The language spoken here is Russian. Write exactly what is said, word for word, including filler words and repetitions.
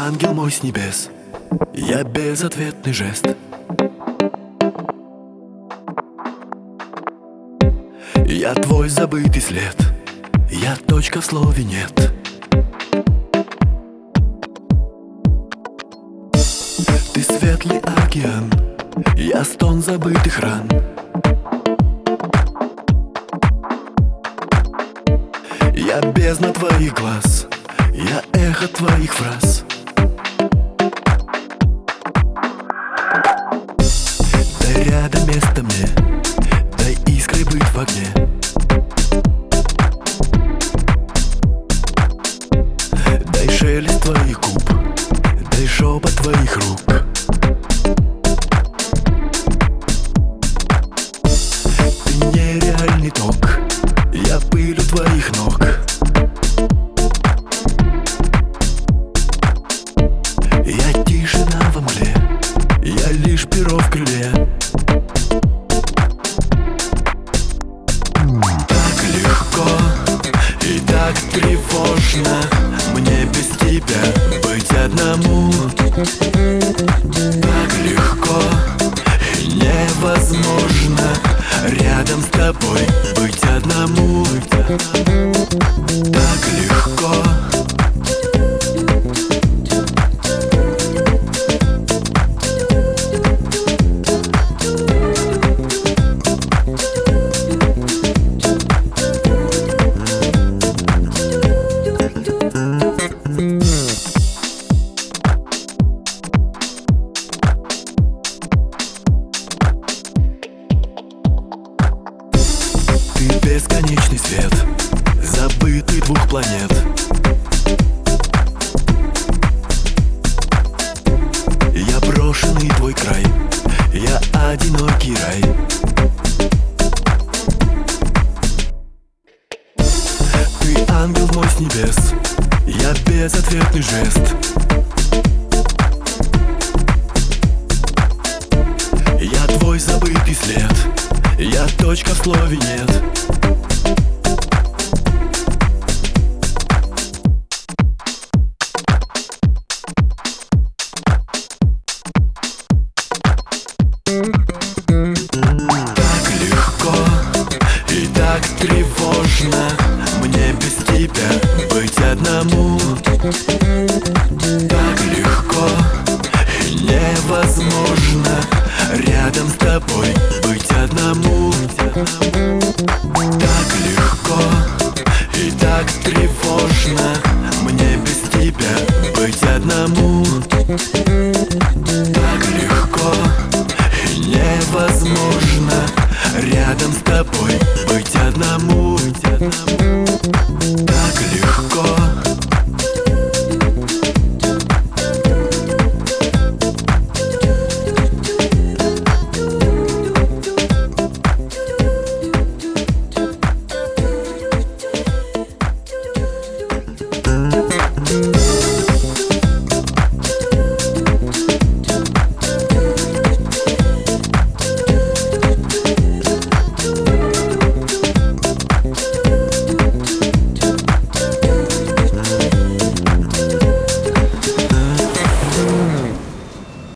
ангел мой с небес, я безответный жест. Я твой забытый след, я точка в слове нет. Ты светлый океан, я стон забытых ран. Я бездна твоих глаз, я эхо твоих фраз. Дай рядом место мне, дай искрой быть в огне. Дай шелест твоих губ, дай шепот твоих рук. Ты нереальный ток, я пыль у твоих ног. Я тишина во мгле, я лишь перо в крыле. Так легко и так тревожно мне без тебя быть одному. Так легко и невозможно рядом с тобой быть одному. Так легко. Ты бесконечный свет, забытый двух планет. Я брошенный твой край, я одинокий рай. Ты ангел мой с небес, я безответный жест. Я твой забытый след, я точка в слове нет.